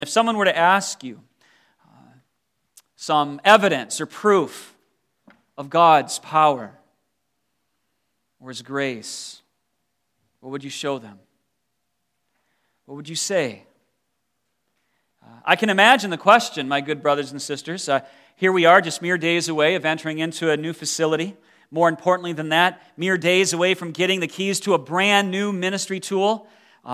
If someone were to ask you some evidence or proof of God's power or His grace, what would you show them? What would you say? I can imagine the question, my good brothers and sisters. Here we are, just mere days away of entering into a new facility. More importantly than that, mere days away from getting the keys to a brand new ministry tool.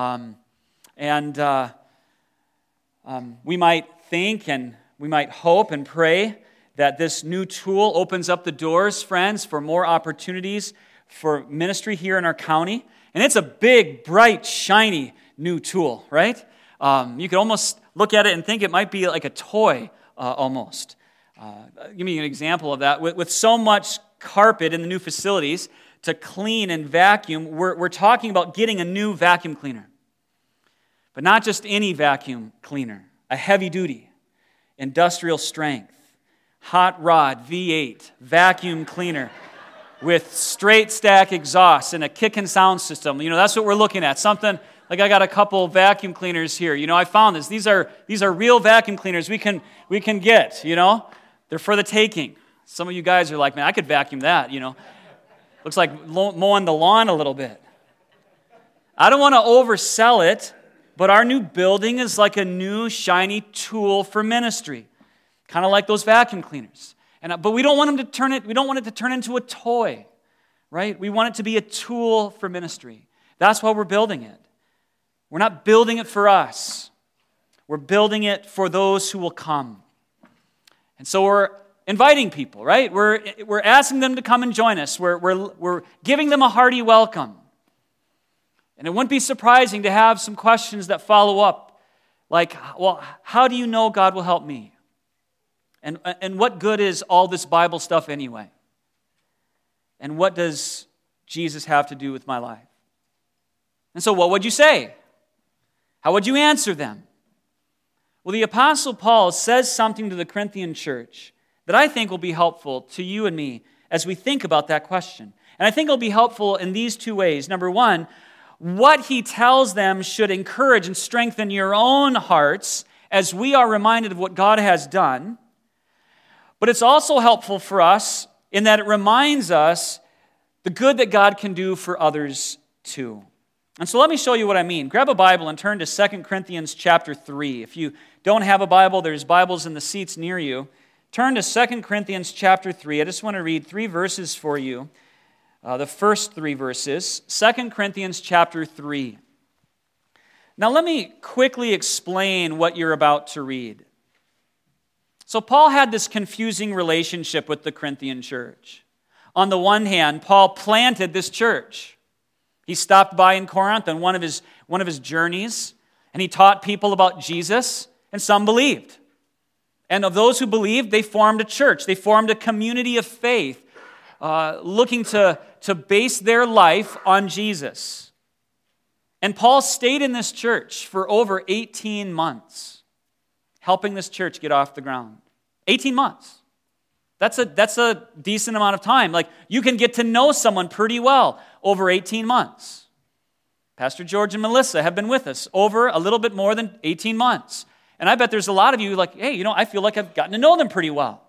We might think and we might hope and pray that this new tool opens up the doors, friends, for more opportunities for ministry here in our county. And it's a big, bright, shiny new tool, right? You could almost look at it and think it might be like a toy almost. Give me an example of that. With so much carpet in the new facilities to clean and vacuum, we're talking about getting a new vacuum cleaner. But not just any vacuum cleaner, a heavy-duty, industrial strength, hot rod V8 vacuum cleaner with straight stack exhaust and a kick and sound system. That's what we're looking at. Something like I got a couple vacuum cleaners here. I found this. These are real vacuum cleaners we can get, They're for the taking. Some of you guys are like, man, I could vacuum that, Looks like mowing the lawn a little bit. I don't want to oversell it, but our new building is like a new shiny tool for ministry, kind of like those vacuum cleaners. But we don't want them to turn it. We don't want it to turn into a toy, right? We want it to be a tool for ministry. That's why we're building it. We're not building it for us. We're building it for those who will come. And so we're inviting people, right? We're asking them to come and join us. We're giving them a hearty welcome. And it wouldn't be surprising to have some questions that follow up, like, well, how do you know God will help me? And what good is all this Bible stuff anyway? And what does Jesus have to do with my life? And so what would you say? How would you answer them? Well, the Apostle Paul says something to the Corinthian church that I think will be helpful to you and me as we think about that question. And I think it'll be helpful in these two ways. Number one, what he tells them should encourage and strengthen your own hearts as we are reminded of what God has done. But it's also helpful for us in that it reminds us the good that God can do for others too. And so let me show you what I mean. Grab a Bible and turn to 2 Corinthians chapter 3. If you don't have a Bible, there's Bibles in the seats near you. Turn to 2 Corinthians chapter 3. I just want to read 3 verses for you. The first 3 verses. 2 Corinthians chapter 3. Now let me quickly explain what you're about to read. So Paul had this confusing relationship with the Corinthian church. On the one hand, Paul planted this church. He stopped by in Corinth on one of his journeys, and he taught people about Jesus, and some believed. And of those who believed, they formed a church. They formed a community of faith, looking to base their life on Jesus. And Paul stayed in this church for over 18 months, helping this church get off the ground. 18 months. That's a decent amount of time. Like, you can get to know someone pretty well over 18 months. Pastor George and Melissa have been with us over a little bit more than 18 months. And I bet there's a lot of you like, hey, I feel like I've gotten to know them pretty well.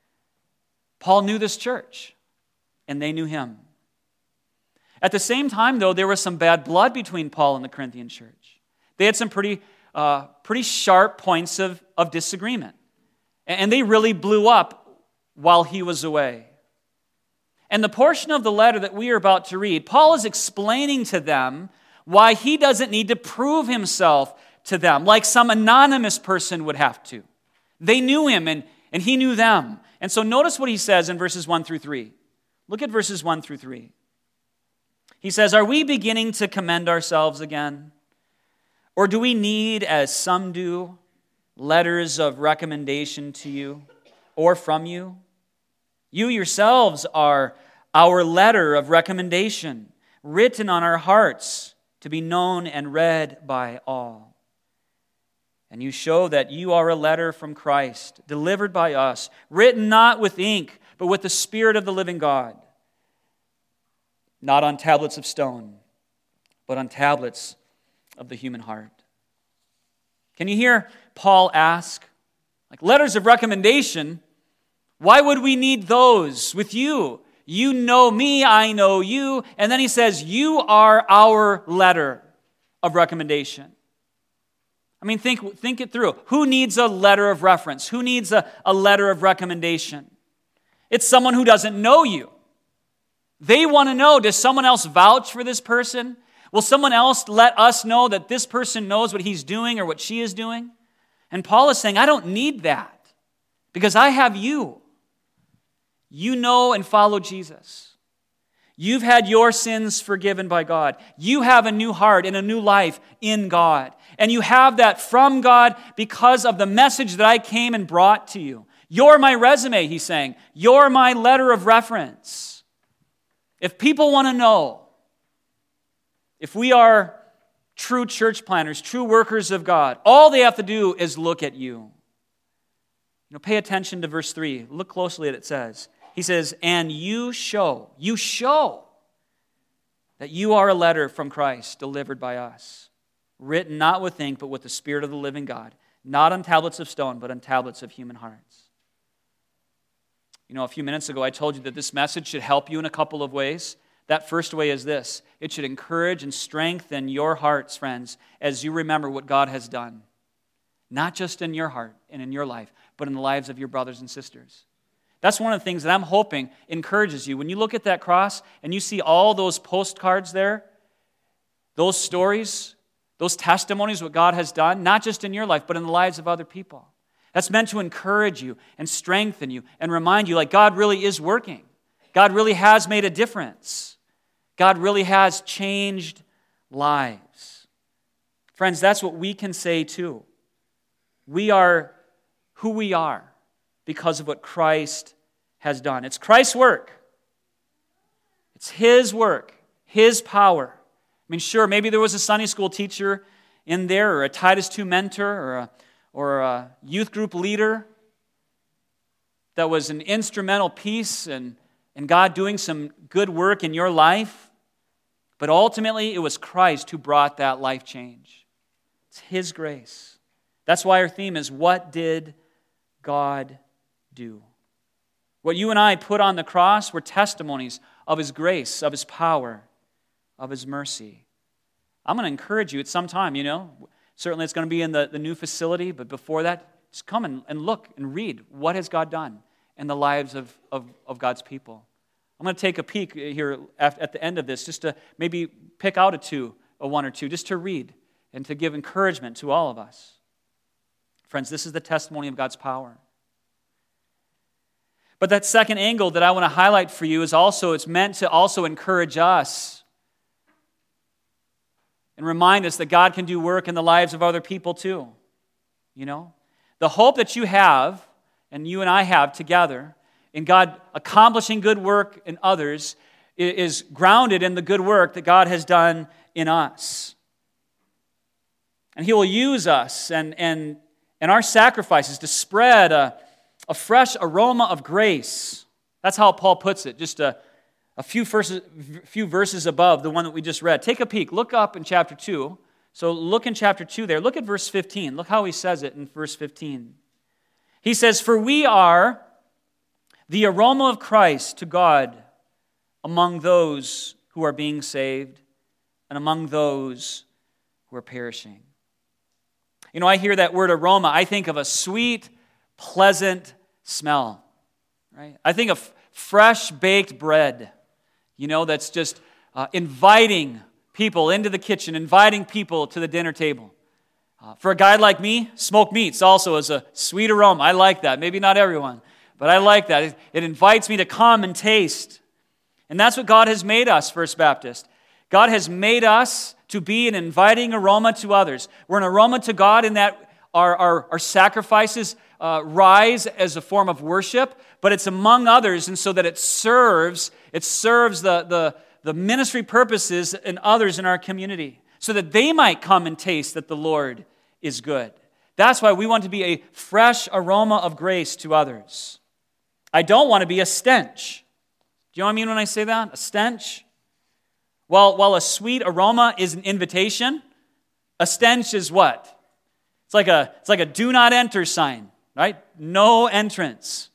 Paul knew this church, and they knew him. At the same time, though, there was some bad blood between Paul and the Corinthian church. They had some pretty sharp points of disagreement. And they really blew up while he was away. And the portion of the letter that we are about to read, Paul is explaining to them why he doesn't need to prove himself to them like some anonymous person would have to. They knew him and he knew them. And so notice what he says in verses 1 through 3. Look at verses 1 through 3. He says, "Are we beginning to commend ourselves again? Or do we need, as some do, letters of recommendation to you or from you? You yourselves are our letter of recommendation, written on our hearts to be known and read by all. And you show that you are a letter from Christ, delivered by us, written not with ink, but with the Spirit of the living God, not on tablets of stone, but on tablets of the human heart." Can you hear Paul ask? Like letters of recommendation, why would we need those with you? You know me, I know you. And then he says, you are our letter of recommendation. I mean, think it through. Who needs a letter of reference? Who needs a letter of recommendation? It's someone who doesn't know you. They want to know, does someone else vouch for this person? Will someone else let us know that this person knows what he's doing or what she is doing? And Paul is saying, I don't need that because I have you. You know and follow Jesus. You've had your sins forgiven by God. You have a new heart and a new life in God. And you have that from God because of the message that I came and brought to you. You're my resume, he's saying. You're my letter of reference. If people want to know if we are true church planners, true workers of God, all they have to do is look at you. Pay attention to verse 3. Look closely at it says. He says, and you show that you are a letter from Christ delivered by us, written not with ink, but with the Spirit of the living God, not on tablets of stone, but on tablets of human hearts. A few minutes ago, I told you that this message should help you in a couple of ways. That first way is this. It should encourage and strengthen your hearts, friends, as you remember what God has done. Not just in your heart and in your life, but in the lives of your brothers and sisters. That's one of the things that I'm hoping encourages you. When you look at that cross and you see all those postcards there, those stories, those testimonies, what God has done, not just in your life, but in the lives of other people. That's meant to encourage you and strengthen you and remind you like God really is working. God really has made a difference. God really has changed lives. Friends, that's what we can say too. We are who we are because of what Christ has done. It's Christ's work. It's His work, His power. I mean, sure, maybe there was a Sunday school teacher in there, or a Titus 2 mentor, or a youth group leader that was an instrumental piece in God doing some good work in your life. But ultimately, it was Christ who brought that life change. It's His grace. That's why our theme is, what did God do? What you and I put on the cross were testimonies of His grace, of His power, of His mercy. I'm going to encourage you at some time, Certainly it's going to be in the new facility, but before that, just come and look and read what has God done in the lives of God's people. I'm going to take a peek here at the end of this, just to maybe pick out a one or two, just to read and to give encouragement to all of us. Friends, this is the testimony of God's power. But that second angle that I want to highlight for you is also, it's meant to also encourage us and remind us that God can do work in the lives of other people too. The hope that you have, and you and I have together, in God accomplishing good work in others is grounded in the good work that God has done in us. And He will use us and our sacrifices to spread a fresh aroma of grace. That's how Paul puts it, just a few verses above the one that we just read. Take a peek. Look up in chapter 2. So look in chapter 2 there. Look at verse 15. Look how he says it in verse 15. He says, "For we are the aroma of Christ to God among those who are being saved and among those who are perishing." I hear that word aroma. I think of a sweet, pleasant smell. Right? I think of fresh baked bread, that's just inviting people into the kitchen, inviting people to the dinner table. For a guy like me, smoked meats also is a sweet aroma. I like that. Maybe not everyone, but I like that. It invites me to come and taste. And that's what God has made us, First Baptist. God has made us to be an inviting aroma to others. We're an aroma to God in that our sacrifices rise as a form of worship, but it's among others, and so that it serves the ministry purposes in others in our community, so that they might come and taste that the Lord is good. That's why we want to be a fresh aroma of grace to others. I don't want to be a stench. Do you know what I mean when I say that? A stench? While a sweet aroma is an invitation, a stench is what? It's like a do not enter sign, right? No entrance.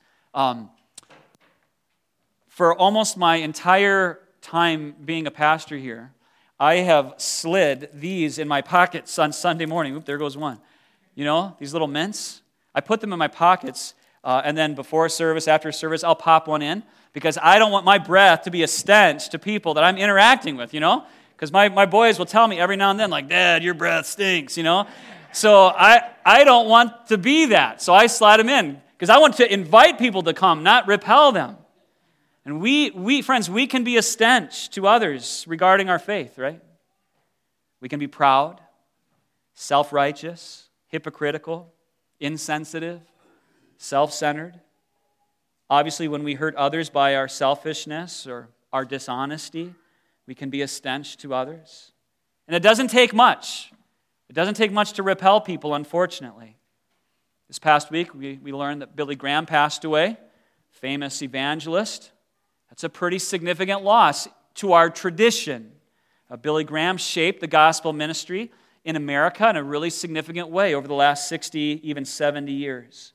For almost my entire time being a pastor here, I have slid these in my pockets on Sunday morning. Oop, there goes one. You know, these little mints. I put them in my pockets, and then before service, after service, I'll pop one in because I don't want my breath to be a stench to people that I'm interacting with, you know? Because my boys will tell me every now and then, like, Dad, your breath stinks, you know? So I don't want to be that. So I slide them in because I want to invite people to come, not repel them. And we friends, we can be a stench to others regarding our faith, right? We can be proud, self-righteous, hypocritical, insensitive, self-centered. Obviously, when we hurt others by our selfishness or our dishonesty, we can be a stench to others. And it doesn't take much. It doesn't take much to repel people, unfortunately. This past week, we learned that Billy Graham passed away, famous evangelist. That's a pretty significant loss to our tradition. Billy Graham shaped the gospel ministry in America in a really significant way over the last 60, even 70 years.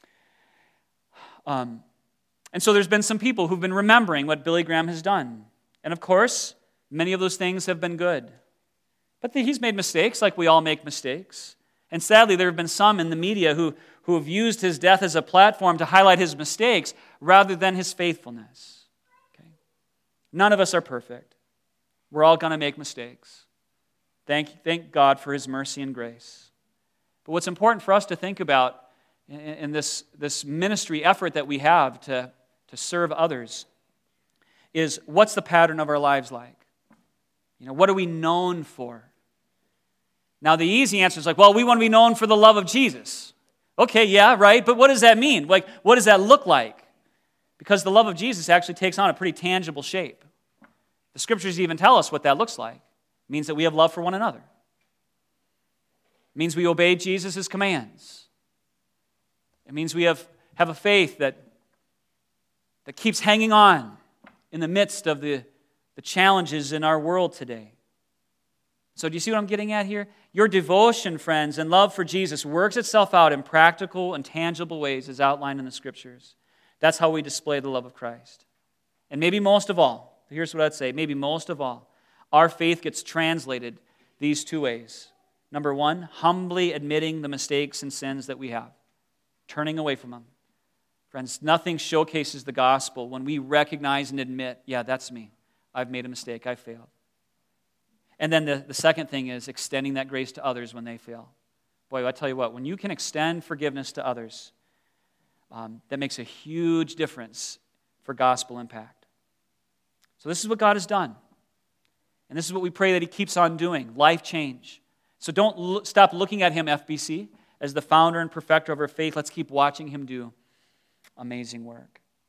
And so there's been some people who've been remembering what Billy Graham has done. And of course, many of those things have been good. But he's made mistakes, like we all make mistakes. And sadly, there have been some in the media who have used his death as a platform to highlight his mistakes rather than his faithfulness. Okay? None of us are perfect. We're all going to make mistakes. Thank God for his mercy and grace. But what's important for us to think about in this ministry effort that we have to serve others is, what's the pattern of our lives like? You know, what are we known for? Now, the easy answer is like, well, we want to be known for the love of Jesus. Okay, yeah, right, but what does that mean? Like, what does that look like? Because the love of Jesus actually takes on a pretty tangible shape. The Scriptures even tell us what that looks like. It means that we have love for one another. It means we obey Jesus' commands. It means we have a faith that keeps hanging on in the midst of the challenges in our world today. So do you see what I'm getting at here? Your devotion, friends, and love for Jesus works itself out in practical and tangible ways as outlined in the Scriptures. That's how we display the love of Christ. And maybe most of all, here's what I'd say, maybe most of all, our faith gets translated these two ways. Number one, humbly admitting the mistakes and sins that we have, turning away from them. Friends, nothing showcases the gospel when we recognize and admit, yeah, that's me. I've made a mistake. I failed. And then the second thing is extending that grace to others when they fail. Boy, I tell you what, when you can extend forgiveness to others, that makes a huge difference for gospel impact. So this is what God has done. And this is what we pray that He keeps on doing, life change. So don't stop looking at Him, FBC, as the founder and perfecter of our faith. Let's keep watching Him do amazing work.